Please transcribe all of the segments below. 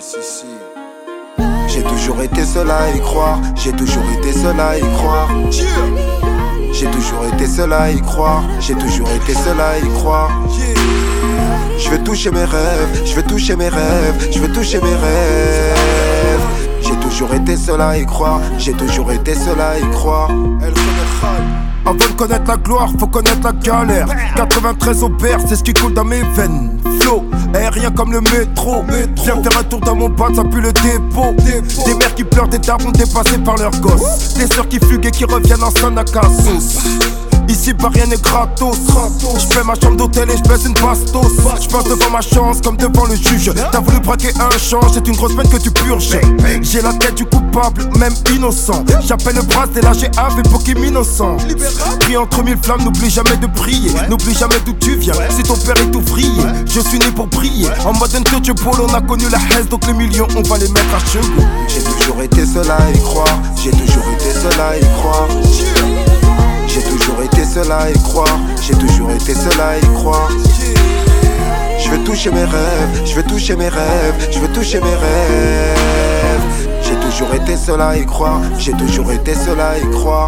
J'ai toujours été seul à y croire, j'ai toujours été seul à y croire. J'ai toujours été seul à y croire, j'ai toujours été seul à y croire. Je veux toucher mes rêves, je veux toucher mes rêves, je veux toucher mes rêves. J'ai toujours été seul à y croire, j'ai toujours été seul à y croire. Avant de connaître la gloire, faut connaître la galère. 93 au Berre, c'est ce qui coule dans mes veines. Flow, aérien comme le métro. Viens faire un tour dans mon bas, ça pue le dépôt. Des mères qui pleurent, des darons dépassés par leurs gosses. Des sœurs qui fuguent et qui reviennent en Sanakasos. Ici pas rien n'est gratos. J'fais ma chambre d'hôtel et j'baisse une bastos. J'passe devant ma chance comme devant le juge. T'as voulu braquer un change, c'est une grosse peine que tu purges. J'ai la tête du coupable, même innocent. J'appelle le bras dès la GAV pour qu'il m'innocent. Pris entre mille flammes, n'oublie jamais de prier. N'oublie jamais d'où tu viens, si ton père est ouvrier. Je suis né pour prier, en mode untouchable. On a connu la haine, donc les millions on va les mettre à chevaux. J'ai toujours été seul à y croire, j'ai toujours été seul à y croire. J'ai toujours été seul à y croire, j'ai toujours été seul à y croire. Je veux toucher mes rêves, je veux toucher mes rêves, je veux toucher mes rêves. J'ai toujours été seul à y croire, j'ai toujours été seul à y croire.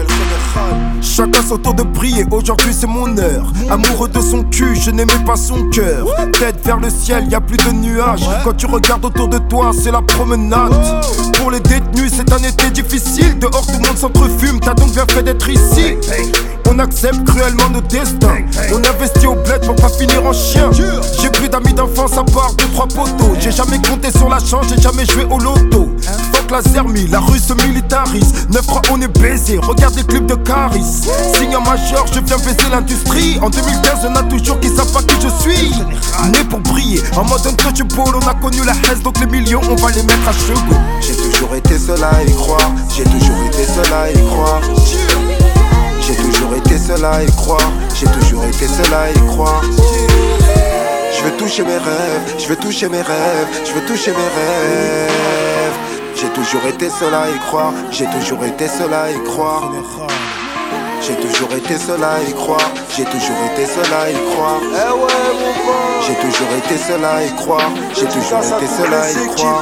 Chacun son tour de prier, aujourd'hui c'est mon heure. Amoureux de son cul, je n'aimais pas son cœur. Tête vers le ciel, y a plus de nuages. Quand tu regardes autour de toi, c'est la promenade. Pour les détenus, c'est un été difficile. Dehors tout le monde s'entrefume, t'as donc bien fait d'être ici. On accepte cruellement nos destins. On investit au bled pour pas finir en chien. J'ai plus d'amis d'enfance à part 2-3 poteaux. J'ai jamais compté sur la chance, j'ai jamais joué au loto. Fuck la Zermie, la rue se militarise. 9-3 on est baisé, regarde les clips de Caris. Signe en majeur, je viens baiser l'industrie. En 2015 y'en a toujours qui savent pas qui je suis. Né pour briller, en mode untouchable. On a connu la haine, donc les millions on va les mettre à chevaux. J'ai toujours été seul à y croire, j'ai toujours été seul à y croire. J'ai toujours été seul à y croire, j'ai toujours été seul à y croire. Je veux toucher mes rêves, je veux toucher mes rêves, je veux toucher mes rêves. J'ai toujours été seul à y croire, j'ai toujours été seul à y croire. J'ai toujours été seul à y croire, j'ai toujours été seul à y croire. J'ai toujours été seul à y croire, j'ai toujours été seul à y croire.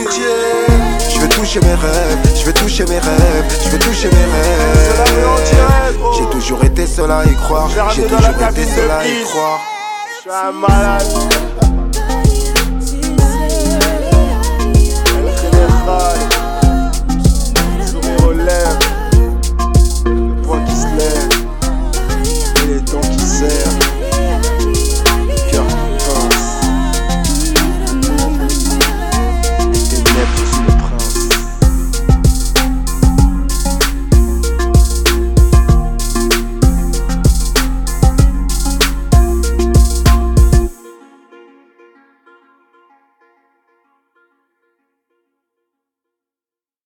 Je veux toucher mes rêves, je veux toucher mes rêves, je veux toucher mes rêves. J'ai toujours été seul à y croire, j'ai toujours été seul à y croire. Je suis un malade.